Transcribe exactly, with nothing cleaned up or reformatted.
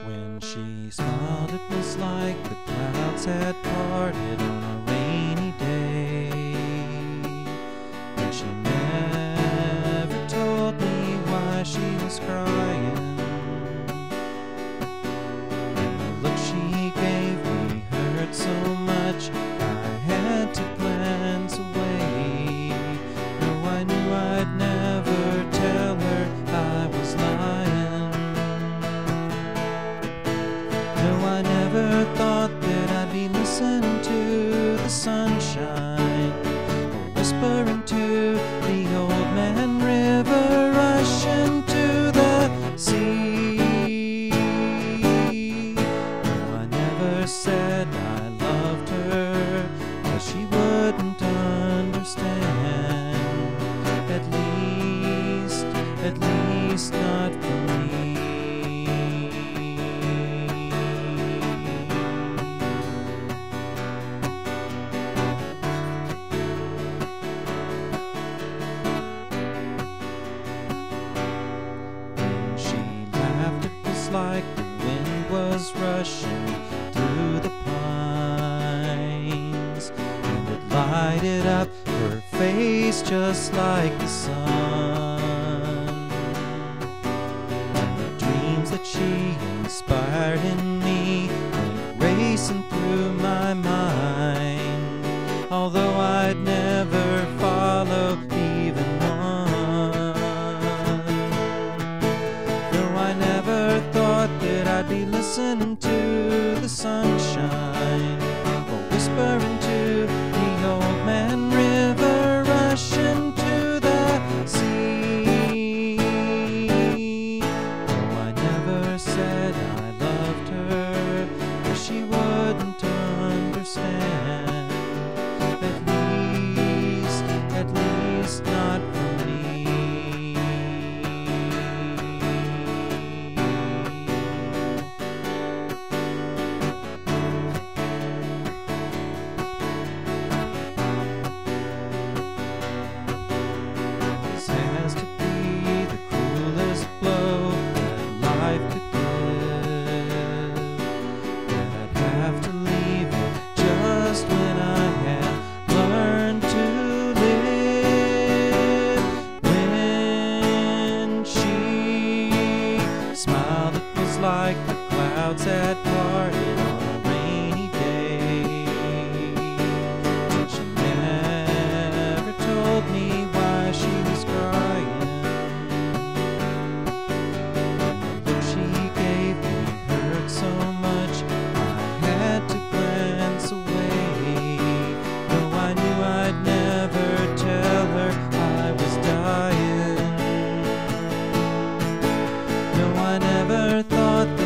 When she smiled, it was like the clouds had parted on a rainy day. And she never told me why she was crying. And the look she gave me hurt so much, I had to glance away. No, I knew I'd never tell her I was lying. No, I never thought that I'd be listening to the sunshine, or whispering to the old man river rushing to the sea. No, I never said I loved her, 'cause she wouldn't understand. At least, at least not for me. Like the wind was rushing through the pines, and it lighted up her face just like the sun. And the dreams that she inspired in me went racing through my mind, although I'd never follow even one. I never thought that I'd be listening to the sunshine, or whispering to the old man river rushing to the sea. No, I never said I loved her, 'cause she wouldn't understand. At least, at least not for me. Has to be the cruelest blow that life could give, that I'd have to leave it just when I had learned to live. When she smiled, it was like the clouds had parted on a rainy day. And she never told me why she was crying. And the look she gave me hurt so much, I had to glance away. Though I knew I'd never tell her I was dying. No, I never thought that